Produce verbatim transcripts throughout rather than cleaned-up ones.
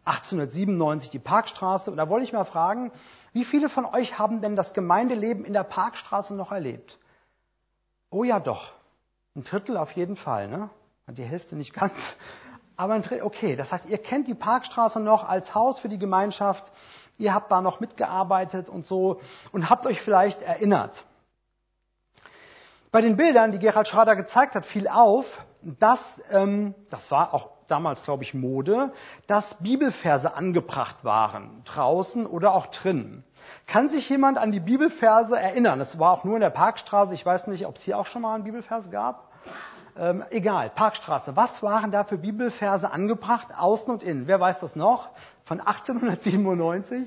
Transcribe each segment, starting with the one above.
achtzehnhundertsiebenundneunzig die Parkstraße. Und da wollte ich mal fragen, wie viele von euch haben denn das Gemeindeleben in der Parkstraße noch erlebt? Oh ja, doch. Ein Drittel auf jeden Fall, ne? Die Hälfte nicht ganz. Aber ein Drittel, okay. Das heißt, ihr kennt die Parkstraße noch als Haus für die Gemeinschaft. Ihr habt da noch mitgearbeitet und so und habt euch vielleicht erinnert. Bei den Bildern, die Gerhard Schrader gezeigt hat, fiel auf, dass, ähm, das war auch damals, glaube ich, Mode, dass Bibelverse angebracht waren, draußen oder auch drinnen. Kann sich jemand an die Bibelverse erinnern? Es war auch nur in der Parkstraße, ich weiß nicht, ob es hier auch schon mal einen Bibelvers gab. Ähm, egal, Parkstraße. Was waren da für Bibelverse angebracht, außen und innen? Wer weiß das noch? Von achtzehnhundertsiebenundneunzig?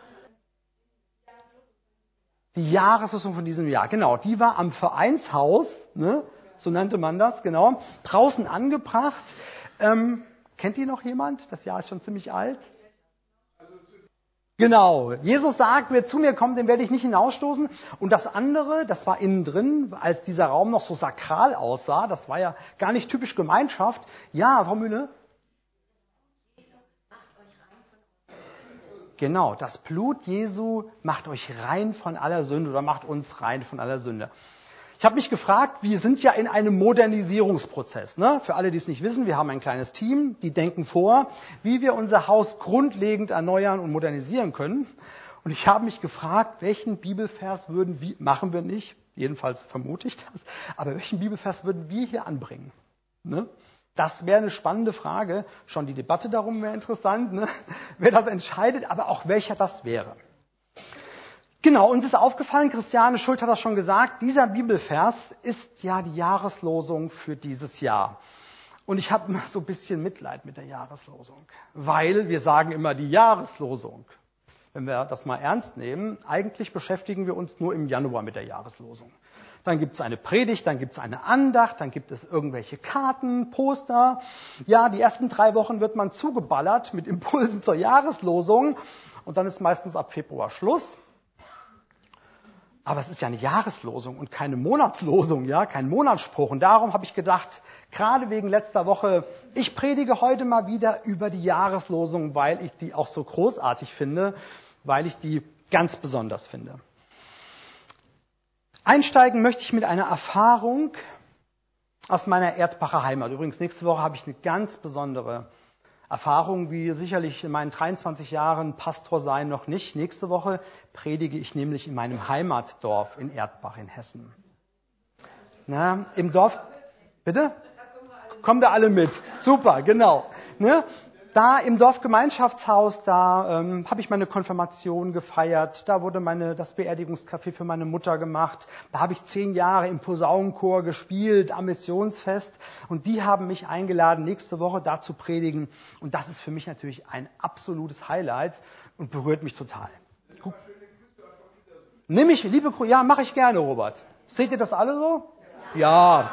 Die Jahreslosung von diesem Jahr, genau. Die war am Vereinshaus, ne? So nannte man das, genau. Draußen angebracht. Ähm, kennt ihr noch jemand? Das Jahr ist schon ziemlich alt. Genau. Jesus sagt, wer zu mir kommt, den werde ich nicht hinausstoßen. Und das andere, das war innen drin, als dieser Raum noch so sakral aussah. Das war ja gar nicht typisch Gemeinschaft. Ja, Frau Mühle? Genau, das Blut Jesu macht euch rein von aller Sünde oder macht uns rein von aller Sünde. Ich habe mich gefragt, wir sind ja in einem Modernisierungsprozess. Ne? Für alle, die es nicht wissen, wir haben ein kleines Team, die denken vor, wie wir unser Haus grundlegend erneuern und modernisieren können. Und ich habe mich gefragt, welchen Bibelvers würden wir, machen wir nicht, jedenfalls vermute ich das, aber welchen Bibelvers würden wir hier anbringen? Ne? Das wäre eine spannende Frage. Schon die Debatte darum wäre interessant, ne? Wer das entscheidet, aber auch welcher das wäre. Genau, uns ist aufgefallen, Christiane Schuld hat das schon gesagt, dieser Bibelvers ist ja die Jahreslosung für dieses Jahr. Und ich habe immer so ein bisschen Mitleid mit der Jahreslosung, weil wir sagen immer die Jahreslosung. Wenn wir das mal ernst nehmen, eigentlich beschäftigen wir uns nur im Januar mit der Jahreslosung. Dann gibt es eine Predigt, dann gibt es eine Andacht, dann gibt es irgendwelche Karten, Poster. Ja, die ersten drei Wochen wird man zugeballert mit Impulsen zur Jahreslosung und dann ist meistens ab Februar Schluss. Aber es ist ja eine Jahreslosung und keine Monatslosung, ja, kein Monatsspruch. Und darum habe ich gedacht, gerade wegen letzter Woche, ich predige heute mal wieder über die Jahreslosung, weil ich die auch so großartig finde, weil ich die ganz besonders finde. Einsteigen möchte ich mit einer Erfahrung aus meiner Erdbacher Heimat. Übrigens, nächste Woche habe ich eine ganz besondere Erfahrung, wie sicherlich in meinen dreiundzwanzig Jahren Pastor sein noch nicht. Nächste Woche predige ich nämlich in meinem Heimatdorf in Erdbach in Hessen. Na, im Dorf, bitte? Kommen da alle mit? Super, genau. Ne? Da im Dorfgemeinschaftshaus, da ähm, habe ich meine Konfirmation gefeiert. Da wurde meine, das Beerdigungskaffee für meine Mutter gemacht. Da habe ich zehn Jahre im Posaunenchor gespielt am Missionsfest. Und die haben mich eingeladen, nächste Woche da zu predigen. Und das ist für mich natürlich ein absolutes Highlight und berührt mich total. Guck. Nimm ich, liebe Grüße, ja, mache ich gerne, Robert. Seht ihr das alle so? Ja.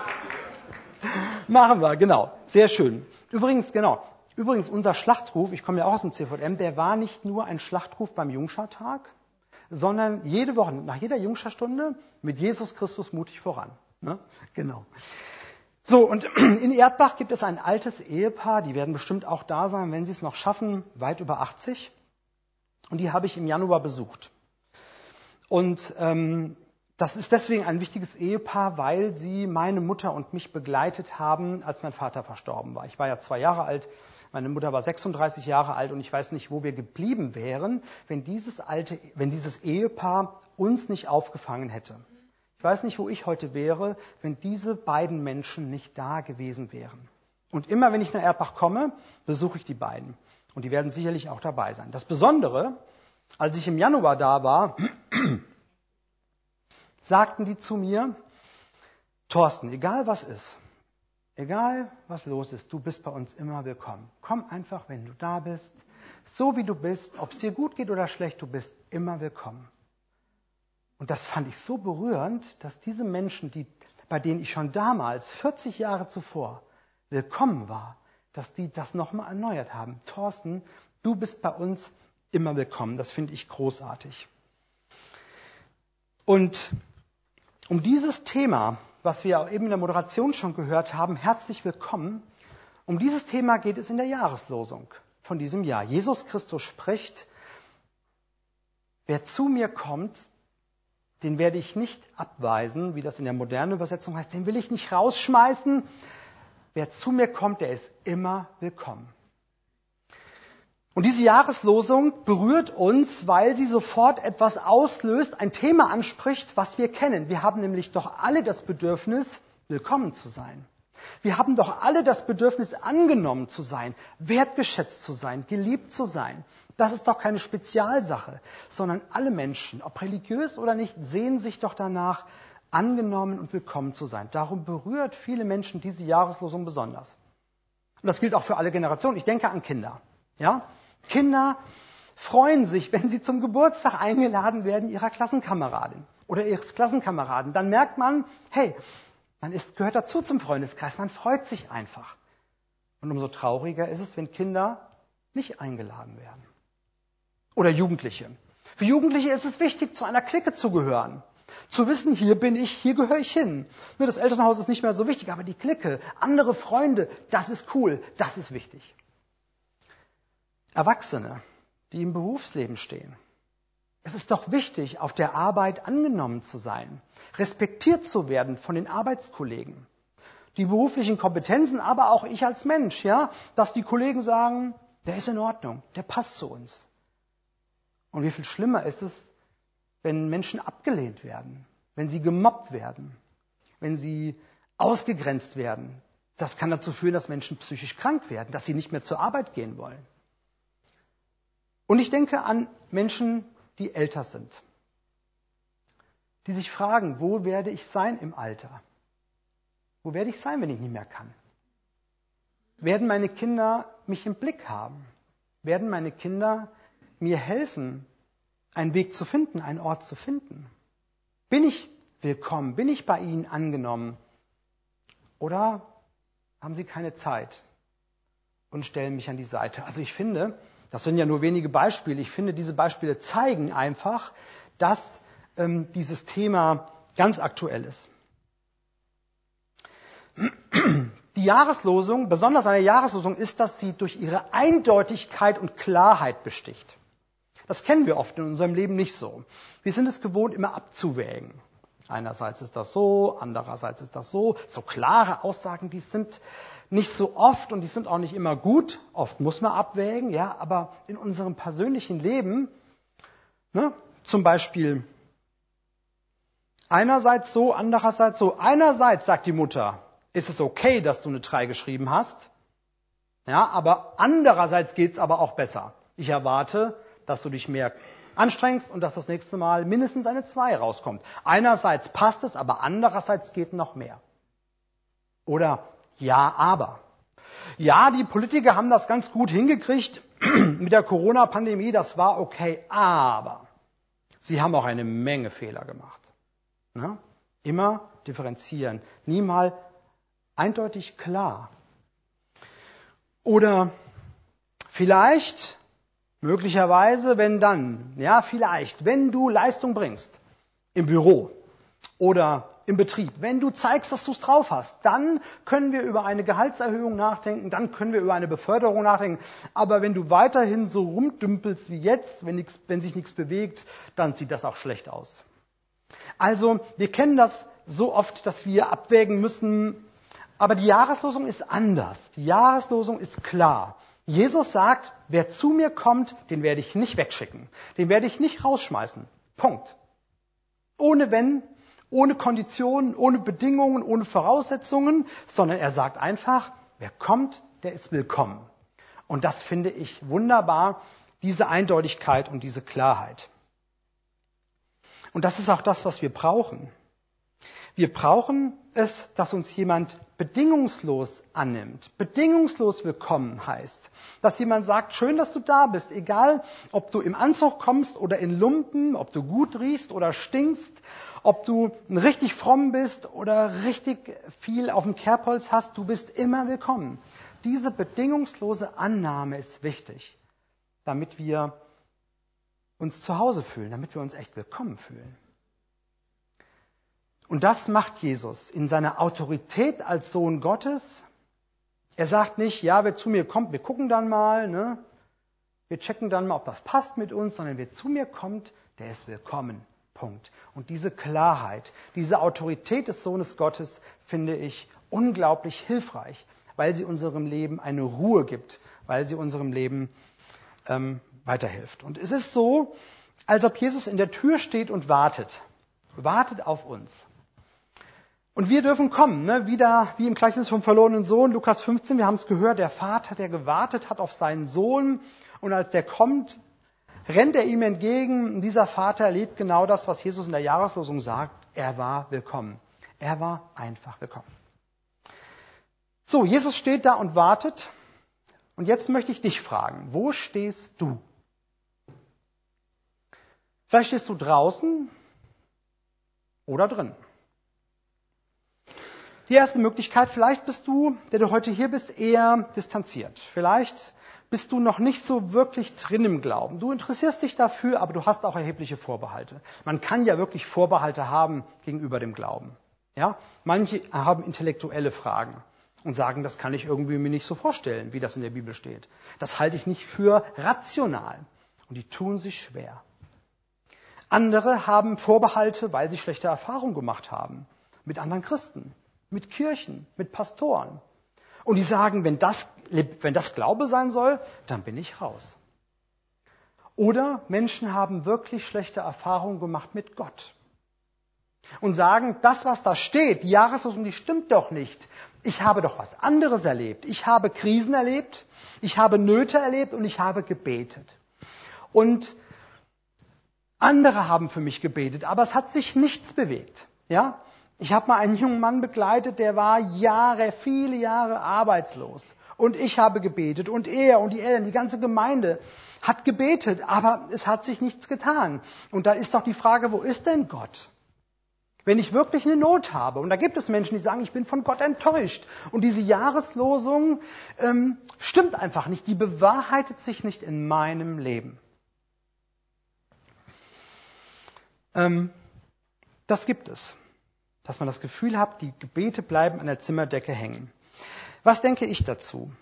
Machen wir, genau. Sehr schön. Übrigens, genau. Übrigens, unser Schlachtruf, ich komme ja auch aus dem C V M, der war nicht nur ein Schlachtruf beim Jungschartag, sondern jede Woche, nach jeder Jungscharstunde, mit Jesus Christus mutig voran. Ne? Genau. So, und in Erdbach gibt es ein altes Ehepaar, die werden bestimmt auch da sein, wenn sie es noch schaffen, weit über achtzig. Und die habe ich im Januar besucht. Und ähm, das ist deswegen ein wichtiges Ehepaar, weil sie meine Mutter und mich begleitet haben, als mein Vater verstorben war. Ich war ja zwei Jahre alt, meine Mutter war sechsunddreißig Jahre alt und ich weiß nicht, wo wir geblieben wären, wenn dieses alte, wenn dieses Ehepaar uns nicht aufgefangen hätte. Ich weiß nicht, wo ich heute wäre, wenn diese beiden Menschen nicht da gewesen wären. Und immer, wenn ich nach Erdbach komme, besuche ich die beiden. Und die werden sicherlich auch dabei sein. Das Besondere, als ich im Januar da war, sagten die zu mir, Thorsten, egal was ist, egal was los ist, du bist bei uns immer willkommen. Komm einfach, wenn du da bist, so wie du bist, ob es dir gut geht oder schlecht, du bist immer willkommen. Und das fand ich so berührend, dass diese Menschen, die, bei denen ich schon damals, vierzig Jahre zuvor, willkommen war, dass die das nochmal erneuert haben. Thorsten, du bist bei uns immer willkommen. Das finde ich großartig. Und um dieses Thema, was wir eben in der Moderation schon gehört haben, herzlich willkommen, um dieses Thema geht es in der Jahreslosung. von diesem Jahr. Jesus Christus spricht, wer zu mir kommt, den werde ich nicht abweisen, wie das in der modernen Übersetzung heißt, den will ich nicht rausschmeißen. Wer zu mir kommt, der ist immer willkommen. Und diese Jahreslosung berührt uns, weil sie sofort etwas auslöst, ein Thema anspricht, was wir kennen. Wir haben nämlich doch alle das Bedürfnis, willkommen zu sein. Wir haben doch alle das Bedürfnis, angenommen zu sein, wertgeschätzt zu sein, geliebt zu sein. Das ist doch keine Spezialsache, sondern alle Menschen, ob religiös oder nicht, sehen sich doch danach, angenommen und willkommen zu sein. Darum berührt viele Menschen diese Jahreslosung besonders. Und das gilt auch für alle Generationen. Ich denke an Kinder. Ja? Kinder freuen sich, wenn sie zum Geburtstag eingeladen werden ihrer Klassenkameradin oder ihres Klassenkameraden. Dann merkt man, hey, man ist, gehört dazu zum Freundeskreis, man freut sich einfach. Und umso trauriger ist es, wenn Kinder nicht eingeladen werden. Oder Jugendliche. Für Jugendliche ist es wichtig, zu einer Clique zu gehören. Zu wissen, hier bin ich, hier gehöre ich hin. Nur das Elternhaus ist nicht mehr so wichtig, aber die Clique, andere Freunde, das ist cool, das ist wichtig. Erwachsene, die im Berufsleben stehen. Es ist doch wichtig, auf der Arbeit angenommen zu sein, respektiert zu werden von den Arbeitskollegen. Die beruflichen Kompetenzen, aber auch ich als Mensch, ja, dass die Kollegen sagen, der ist in Ordnung, der passt zu uns. Und wie viel schlimmer ist es, wenn Menschen abgelehnt werden, wenn sie gemobbt werden, wenn sie ausgegrenzt werden. Das kann dazu führen, dass Menschen psychisch krank werden, dass sie nicht mehr zur Arbeit gehen wollen. Und ich denke an Menschen, die älter sind, die sich fragen, wo werde ich sein im Alter? Wo werde ich sein, wenn ich nicht mehr kann? Werden meine Kinder mich im Blick haben? Werden meine Kinder mir helfen, einen Weg zu finden, einen Ort zu finden? Bin ich willkommen? Bin ich bei ihnen angenommen? Oder haben sie keine Zeit und stellen mich an die Seite? Also ich finde, das sind ja nur wenige Beispiele. Ich finde, diese Beispiele zeigen einfach, dass ähm, dieses Thema ganz aktuell ist. Die Jahreslosung, besonders an der Jahreslosung, ist, dass sie durch ihre Eindeutigkeit und Klarheit besticht. Das kennen wir oft in unserem Leben nicht so. Wir sind es gewohnt, immer abzuwägen. Einerseits ist das so, andererseits ist das so. So klare Aussagen, die sind nicht so oft und die sind auch nicht immer gut. Oft muss man abwägen, ja, aber in unserem persönlichen Leben, ne, zum Beispiel einerseits so, andererseits so. Einerseits sagt die Mutter, ist es okay, dass du eine drei geschrieben hast, ja, aber andererseits geht es aber auch besser. Ich erwarte, dass du dich mehr anstrengst und dass das nächste Mal mindestens eine zwei rauskommt. Einerseits passt es, aber andererseits geht noch mehr. Oder ja, aber. Ja, die Politiker haben das ganz gut hingekriegt mit der Corona-Pandemie, das war okay, aber sie haben auch eine Menge Fehler gemacht. Ja? Immer differenzieren, nie mal eindeutig klar. Oder vielleicht, möglicherweise, wenn dann, ja, vielleicht, wenn du Leistung bringst im Büro oder im Betrieb, wenn du zeigst, dass du es drauf hast, dann können wir über eine Gehaltserhöhung nachdenken, dann können wir über eine Beförderung nachdenken. Aber wenn du weiterhin so rumdümpelst wie jetzt, wenn, nix, wenn sich nichts bewegt, dann sieht das auch schlecht aus. Also, wir kennen das so oft, dass wir abwägen müssen, aber die Jahreslosung ist anders. Die Jahreslosung ist klar. Jesus sagt, wer zu mir kommt, den werde ich nicht wegschicken. Den werde ich nicht rausschmeißen. Punkt. Ohne Wenn, ohne Konditionen, ohne Bedingungen, ohne Voraussetzungen, sondern er sagt einfach, wer kommt, der ist willkommen. Und das finde ich wunderbar, diese Eindeutigkeit und diese Klarheit. Und das ist auch das, was wir brauchen. Wir brauchen es, dass uns jemand bedingungslos annimmt. Bedingungslos willkommen heißt, dass jemand sagt, schön, dass du da bist, egal ob du im Anzug kommst oder in Lumpen, ob du gut riechst oder stinkst, ob du richtig fromm bist oder richtig viel auf dem Kerbholz hast, du bist immer willkommen. Diese bedingungslose Annahme ist wichtig, damit wir uns zu Hause fühlen, damit wir uns echt willkommen fühlen. Und das macht Jesus in seiner Autorität als Sohn Gottes. Er sagt nicht, ja, wer zu mir kommt, wir gucken dann mal, ne? Wir checken dann mal, ob das passt mit uns, sondern wer zu mir kommt, der ist willkommen. Punkt. Und diese Klarheit, diese Autorität des Sohnes Gottes finde ich unglaublich hilfreich, weil sie unserem Leben eine Ruhe gibt, weil sie unserem Leben ähm, weiterhilft. Und es ist so, als ob Jesus in der Tür steht und wartet. Wartet auf uns. Und wir dürfen kommen, ne? Wieder wie im Gleichnis vom verlorenen Sohn, Lukas fünfzehn, wir haben es gehört, der Vater, der gewartet hat auf seinen Sohn, und als der kommt, rennt er ihm entgegen. Und dieser Vater erlebt genau das, was Jesus in der Jahreslosung sagt. Er war willkommen. Er war einfach willkommen. So, Jesus steht da und wartet. Und jetzt möchte ich dich fragen, wo stehst du? Vielleicht stehst du draußen oder drin. Die erste Möglichkeit, vielleicht bist du, der du heute hier bist, eher distanziert. Vielleicht bist du noch nicht so wirklich drin im Glauben. Du interessierst dich dafür, aber du hast auch erhebliche Vorbehalte. Man kann ja wirklich Vorbehalte haben gegenüber dem Glauben. Ja? Manche haben intellektuelle Fragen und sagen, das kann ich irgendwie mir nicht so vorstellen, wie das in der Bibel steht. Das halte ich nicht für rational. Und die tun sich schwer. Andere haben Vorbehalte, weil sie schlechte Erfahrungen gemacht haben. Mit anderen Christen, mit Kirchen, mit Pastoren. Und die sagen, wenn das, wenn das Glaube sein soll, dann bin ich raus. Oder Menschen haben wirklich schlechte Erfahrungen gemacht mit Gott. Und sagen, das, was da steht, die Jahreslosung, die stimmt doch nicht. Ich habe doch was anderes erlebt. Ich habe Krisen erlebt, ich habe Nöte erlebt und ich habe gebetet. Und andere haben für mich gebetet, aber es hat sich nichts bewegt. Ja? Ich habe mal einen jungen Mann begleitet, der war Jahre, viele Jahre arbeitslos. Und ich habe gebetet und er und die Eltern, die ganze Gemeinde hat gebetet, aber es hat sich nichts getan. Und dann ist doch die Frage, wo ist denn Gott? Wenn ich wirklich eine Not habe, und da gibt es Menschen, die sagen, ich bin von Gott enttäuscht. Und diese Jahreslosung ähm, stimmt einfach nicht, die bewahrheitet sich nicht in meinem Leben. Ähm, das gibt es. Dass man das Gefühl hat, die Gebete bleiben an der Zimmerdecke hängen. Was denke ich dazu?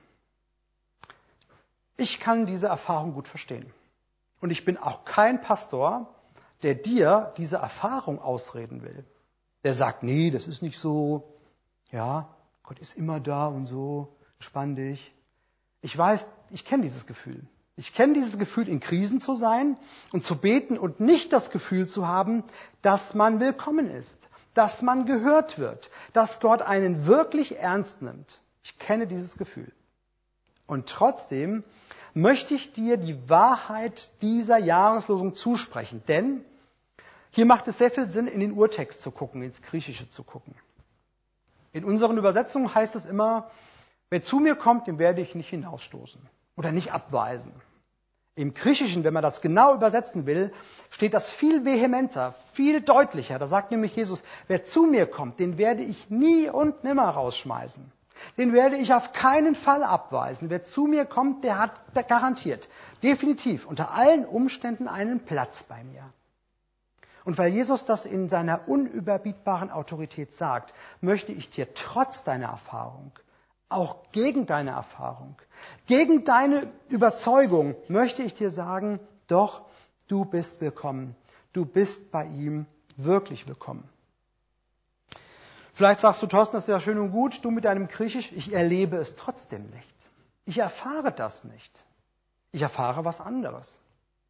Ich kann diese Erfahrung gut verstehen. Und ich bin auch kein Pastor, der dir diese Erfahrung ausreden will. Der sagt, nee, das ist nicht so. Ja, Gott ist immer da und so, entspann dich. Ich weiß, ich kenne dieses Gefühl. Ich kenne dieses Gefühl, in Krisen zu sein und zu beten und nicht das Gefühl zu haben, dass man willkommen ist. Dass man gehört wird, dass Gott einen wirklich ernst nimmt. Ich kenne dieses Gefühl. Und trotzdem möchte ich dir die Wahrheit dieser Jahreslosung zusprechen. Denn hier macht es sehr viel Sinn, in den Urtext zu gucken, ins Griechische zu gucken. In unseren Übersetzungen heißt es immer, wer zu mir kommt, den werde ich nicht hinausstoßen oder nicht abweisen. Im Griechischen, wenn man das genau übersetzen will, steht das viel vehementer, viel deutlicher. Da sagt nämlich Jesus, wer zu mir kommt, den werde ich nie und nimmer rausschmeißen. Den werde ich auf keinen Fall abweisen. Wer zu mir kommt, der hat der garantiert, definitiv, unter allen Umständen einen Platz bei mir. Und weil Jesus das in seiner unüberbietbaren Autorität sagt, möchte ich dir trotz deiner Erfahrung, auch gegen deine Erfahrung, gegen deine Überzeugung, möchte ich dir sagen, doch, du bist willkommen. Du bist bei ihm wirklich willkommen. Vielleicht sagst du, Thorsten, das ist ja schön und gut, du mit deinem Griechisch, ich erlebe es trotzdem nicht. Ich erfahre das nicht. Ich erfahre was anderes.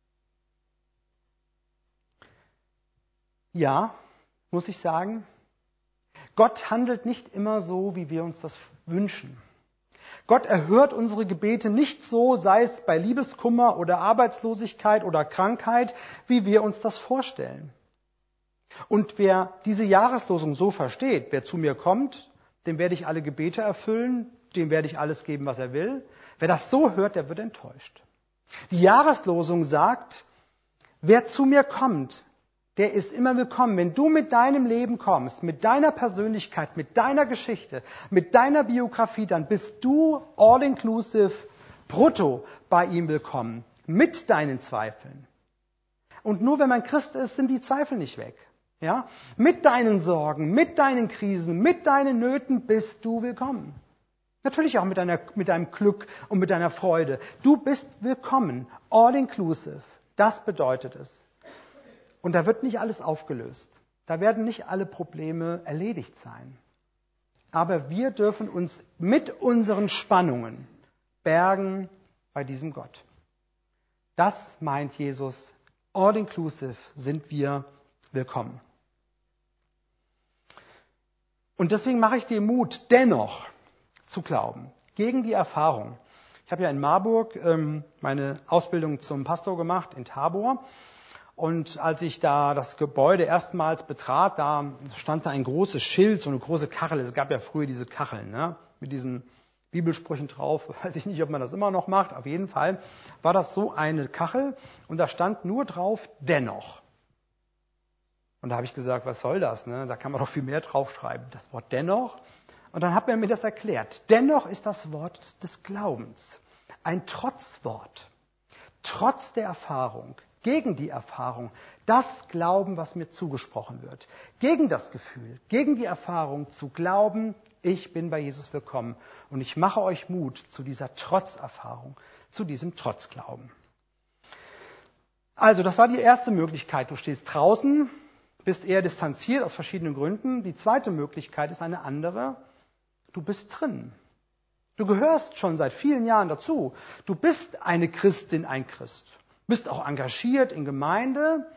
Ja, muss ich sagen, Gott handelt nicht immer so, wie wir uns das wünschen. Gott erhört unsere Gebete nicht so, sei es bei Liebeskummer oder Arbeitslosigkeit oder Krankheit, wie wir uns das vorstellen. Und wer diese Jahreslosung so versteht, wer zu mir kommt, dem werde ich alle Gebete erfüllen, dem werde ich alles geben, was er will. Wer das so hört, der wird enttäuscht. Die Jahreslosung sagt, wer zu mir kommt, der ist immer willkommen. Wenn du mit deinem Leben kommst, mit deiner Persönlichkeit, mit deiner Geschichte, mit deiner Biografie, dann bist du all-inclusive, brutto bei ihm willkommen. Mit deinen Zweifeln. Und nur wenn man Christ ist, sind die Zweifel nicht weg. Ja? Mit deinen Sorgen, mit deinen Krisen, mit deinen Nöten bist du willkommen. Natürlich auch mit, deiner, mit deinem Glück und mit deiner Freude. Du bist willkommen, all inclusive. Das bedeutet es. Und da wird nicht alles aufgelöst. Da werden nicht alle Probleme erledigt sein. Aber wir dürfen uns mit unseren Spannungen bergen bei diesem Gott. Das meint Jesus. All inclusive sind wir willkommen. Und deswegen mache ich dir Mut, dennoch zu glauben, gegen die Erfahrung. Ich habe ja in Marburg ähm, meine Ausbildung zum Pastor gemacht, in Tabor. Und als ich da das Gebäude erstmals betrat, da stand da ein großes Schild, so eine große Kachel. Es gab ja früher diese Kacheln, ne, mit diesen Bibelsprüchen drauf. Weiß ich nicht, ob man das immer noch macht. Auf jeden Fall war das so eine Kachel und da stand nur drauf, dennoch. Und da habe ich gesagt, was soll das? Ne? Da kann man doch viel mehr draufschreiben. Das Wort dennoch. Und dann hat man mir das erklärt. Dennoch ist das Wort des Glaubens ein Trotzwort. Trotz der Erfahrung, gegen die Erfahrung, das Glauben, was mir zugesprochen wird. Gegen das Gefühl, gegen die Erfahrung zu glauben, ich bin bei Jesus willkommen. Und ich mache euch Mut zu dieser Trotzerfahrung, zu diesem Trotzglauben. Also, das war die erste Möglichkeit. Du stehst draußen, bist eher distanziert aus verschiedenen Gründen. Die zweite Möglichkeit ist eine andere. Du bist drin. Du gehörst schon seit vielen Jahren dazu. Du bist eine Christin, ein Christ. Bist auch engagiert in Gemeinde.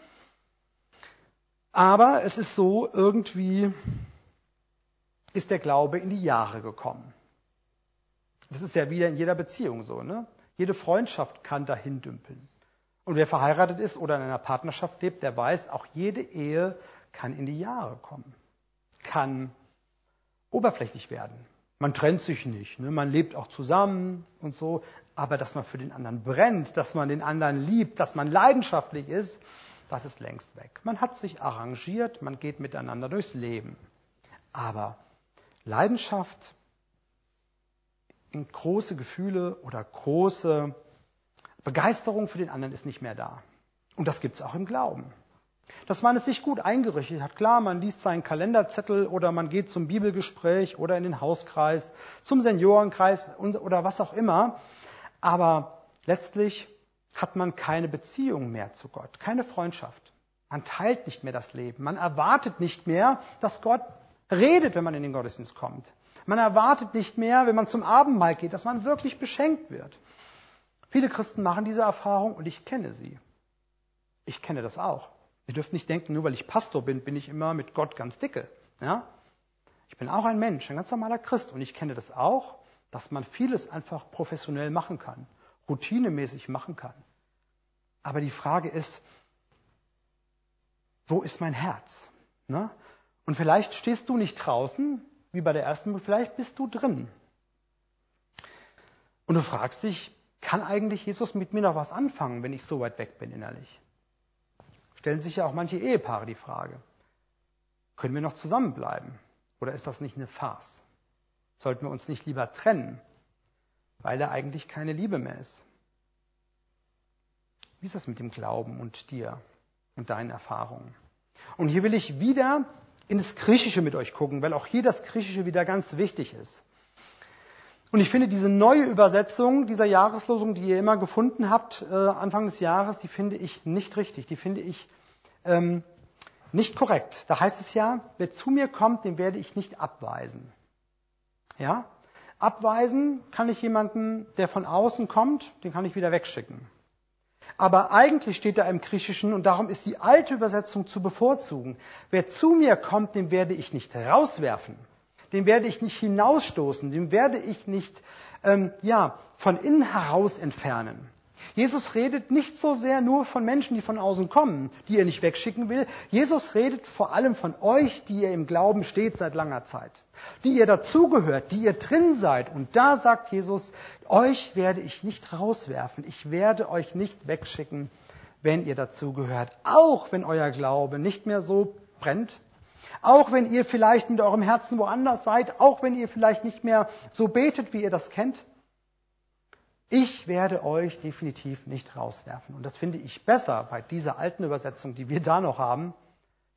Aber es ist so, irgendwie ist der Glaube in die Jahre gekommen. Das ist ja wieder in jeder Beziehung so, ne? Jede Freundschaft kann dahin dümpeln. Und wer verheiratet ist oder in einer Partnerschaft lebt, der weiß, auch jede Ehe kann in die Jahre kommen. Kann oberflächlich werden. Man trennt sich nicht, ne? Man lebt auch zusammen und so. Aber dass man für den anderen brennt, dass man den anderen liebt, dass man leidenschaftlich ist, das ist längst weg. Man hat sich arrangiert, man geht miteinander durchs Leben. Aber Leidenschaft, große Gefühle oder große Begeisterung für den anderen ist nicht mehr da. Und das gibt es auch im Glauben. Dass man es sich gut eingerichtet hat. Klar, man liest seinen Kalenderzettel oder man geht zum Bibelgespräch oder in den Hauskreis, zum Seniorenkreis oder was auch immer. Aber letztlich hat man keine Beziehung mehr zu Gott, keine Freundschaft. Man teilt nicht mehr das Leben. Man erwartet nicht mehr, dass Gott redet, wenn man in den Gottesdienst kommt. Man erwartet nicht mehr, wenn man zum Abendmahl geht, dass man wirklich beschenkt wird. Viele Christen machen diese Erfahrung und ich kenne sie. Ich kenne das auch. Ihr dürft nicht denken, nur weil ich Pastor bin, bin ich immer mit Gott ganz dicke. Ja? Ich bin auch ein Mensch, ein ganz normaler Christ und ich kenne das auch, dass man vieles einfach professionell machen kann, routinemäßig machen kann. Aber die Frage ist, wo ist mein Herz? Ne? Und vielleicht stehst du nicht draußen, wie bei der ersten, vielleicht bist du drin. Und du fragst dich, kann eigentlich Jesus mit mir noch was anfangen, wenn ich so weit weg bin innerlich? Stellen sich ja auch manche Ehepaare die Frage, können wir noch zusammenbleiben? Oder ist das nicht eine Farce? Sollten wir uns nicht lieber trennen, weil da eigentlich keine Liebe mehr ist? Wie ist das mit dem Glauben und dir und deinen Erfahrungen? Und hier will ich wieder in das Griechische mit euch gucken, weil auch hier das Griechische wieder ganz wichtig ist. Und ich finde diese neue Übersetzung dieser Jahreslosung, die ihr immer gefunden habt, äh, Anfang des Jahres, die finde ich nicht richtig, die finde ich ähm, nicht korrekt. Da heißt es ja, wer zu mir kommt, den werde ich nicht abweisen. Ja? Abweisen kann ich jemanden, der von außen kommt, den kann ich wieder wegschicken. Aber eigentlich steht da im Griechischen, und darum ist die alte Übersetzung zu bevorzugen, wer zu mir kommt, den werde ich nicht rauswerfen. Den werde ich nicht hinausstoßen, den werde ich nicht ähm, ja, von innen heraus entfernen. Jesus redet nicht so sehr nur von Menschen, die von außen kommen, die er nicht wegschicken will. Jesus redet vor allem von euch, die ihr im Glauben steht seit langer Zeit, die ihr dazugehört, die ihr drin seid. Und da sagt Jesus, euch werde ich nicht rauswerfen, ich werde euch nicht wegschicken, wenn ihr dazugehört. Auch wenn euer Glaube nicht mehr so brennt, auch wenn ihr vielleicht mit eurem Herzen woanders seid, auch wenn ihr vielleicht nicht mehr so betet, wie ihr das kennt. Ich werde euch definitiv nicht rauswerfen. Und das finde ich besser bei dieser alten Übersetzung, die wir da noch haben,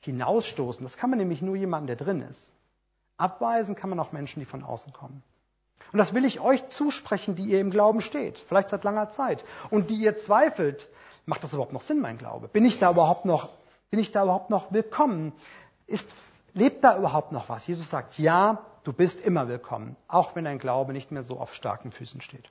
hinausstoßen. Das kann man nämlich nur jemanden, der drin ist. Abweisen kann man auch Menschen, die von außen kommen. Und das will ich euch zusprechen, die ihr im Glauben steht, vielleicht seit langer Zeit. Und die ihr zweifelt, macht das überhaupt noch Sinn, mein Glaube? Bin ich da überhaupt noch, bin ich da überhaupt noch willkommen? Ist, lebt da überhaupt noch was? Jesus sagt, ja, du bist immer willkommen, auch wenn dein Glaube nicht mehr so auf starken Füßen steht.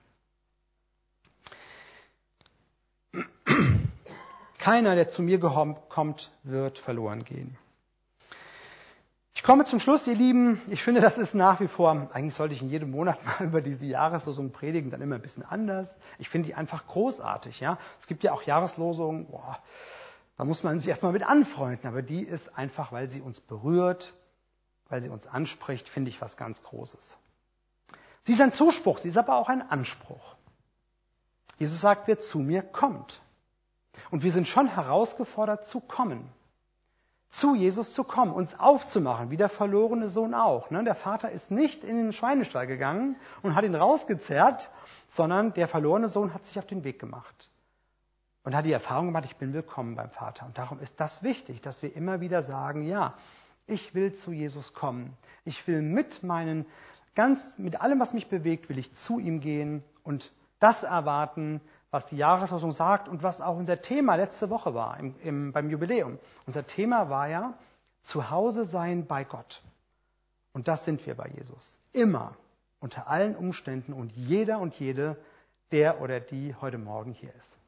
Keiner, der zu mir kommt, wird verloren gehen. Ich komme zum Schluss, ihr Lieben. Ich finde, das ist nach wie vor, eigentlich sollte ich in jedem Monat mal über diese Jahreslosung predigen, dann immer ein bisschen anders. Ich finde die einfach großartig. Ja? Es gibt ja auch Jahreslosungen, boah, da muss man sich erstmal mit anfreunden, aber die ist einfach, weil sie uns berührt, weil sie uns anspricht, finde ich was ganz Großes. Sie ist ein Zuspruch, sie ist aber auch ein Anspruch. Jesus sagt, wer zu mir kommt. Und wir sind schon herausgefordert zu kommen. Zu Jesus zu kommen, uns aufzumachen, wie der verlorene Sohn auch. Der Vater ist nicht in den Schweinestall gegangen und hat ihn rausgezerrt, sondern der verlorene Sohn hat sich auf den Weg gemacht und hat die Erfahrung gemacht, ich bin willkommen beim Vater. Und darum ist das wichtig, dass wir immer wieder sagen, ja, ich will zu Jesus kommen. Ich will mit meinen, ganz, mit allem, was mich bewegt, will ich zu ihm gehen und das erwarten, was die Jahreslosung sagt und was auch unser Thema letzte Woche war im, im, beim Jubiläum. Unser Thema war ja, zu Hause sein bei Gott. Und das sind wir bei Jesus. Immer, unter allen Umständen und jeder und jede, der oder die heute Morgen hier ist. Ist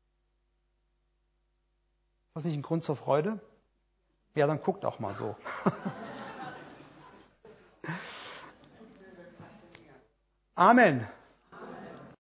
das nicht ein Grund zur Freude? Ja, dann guckt auch mal so. Amen.